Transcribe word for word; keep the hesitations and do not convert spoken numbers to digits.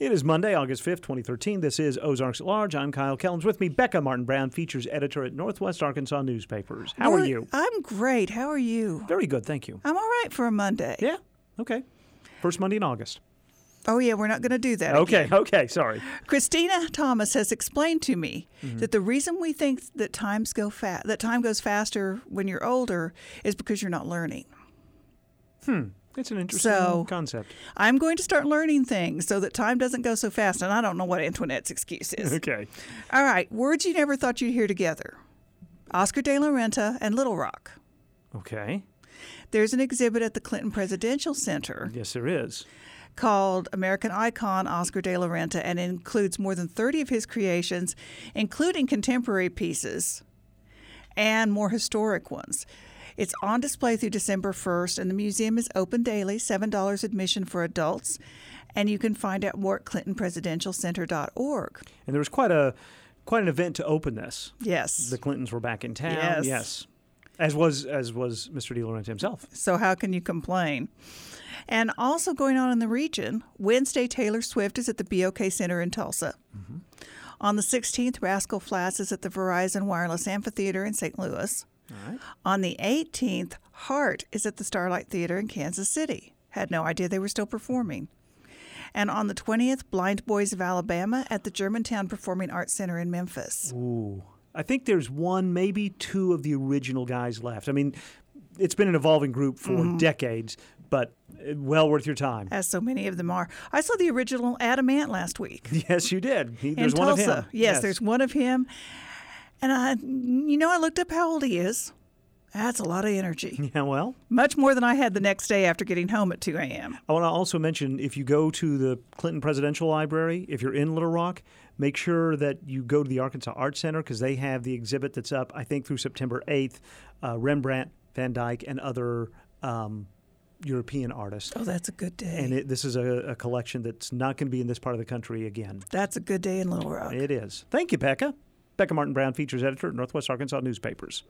It is Monday, August fifth, twenty thirteen. This is Ozarks at Large. I'm Kyle Kellens. With me, Becca Martin Brown, features editor at Northwest Arkansas Newspapers. How Well, are you? I'm great. How are you? Very good, thank you. I'm all right for a Monday. Yeah, okay. First Monday in August. Oh, yeah, we're not going to do that Okay, again. okay, sorry. Christina Thomas has explained to me Mm-hmm. that the reason we think that times go fa- that time goes faster when you're older is because you're not learning. Hmm, it's an interesting So- concept. I'm going to start learning things so that time doesn't go so fast, and I don't know what Antoinette's excuse is. Okay. All right, words you never thought you'd hear together. Oscar de la Renta and Little Rock. Okay. There's an exhibit at the Clinton Presidential Center Yes, there is. called American Icon Oscar de la Renta, and it includes more than thirty of his creations, including contemporary pieces and more historic ones. It's on display through December first, and the museum is open daily, seven dollars admission for adults, and you can find out more at clinton presidential center dot org. And there was quite a quite an event to open this. Yes. The Clintons were back in town. Yes. Yes. As was as was Mister De La Renta himself. So how can you complain? And also going on in the region, Wednesday, Taylor Swift is at the B O K Center in Tulsa. Mm-hmm. On the sixteenth, Rascal Flatts is at the Verizon Wireless Amphitheater in Saint Louis. All right. On the eighteenth, Heart is at the Starlight Theater in Kansas City. Had no idea they were still performing. And on the twentieth, Blind Boys of Alabama at the Germantown Performing Arts Center in Memphis. Ooh. I think there's one, maybe two of the original guys left. I mean, it's been an evolving group for Mm-hmm. decades, but well worth your time. As so many of them are. I saw the original Adam Ant last week. Yes, you did. He, in there's one Tulsa. of him. Yes, there's one of him. And I, you know, I looked up how old he is. That's a lot of energy. Yeah, well, Much more than I had the next day after getting home at two a.m. I want to also mention, if you go to the Clinton Presidential Library, if you're in Little Rock, make sure that you go to the Arkansas Art Center because they have the exhibit that's up, I think, through September eighth, uh, Rembrandt, Van Dyke, and other um, European artists. Oh, that's a good day. And it, this is a, a collection that's not going to be in this part of the country again. That's a good day in Little Rock. It is. Thank you, Becca. Becca Martin Brown, features editor at Northwest Arkansas Newspapers.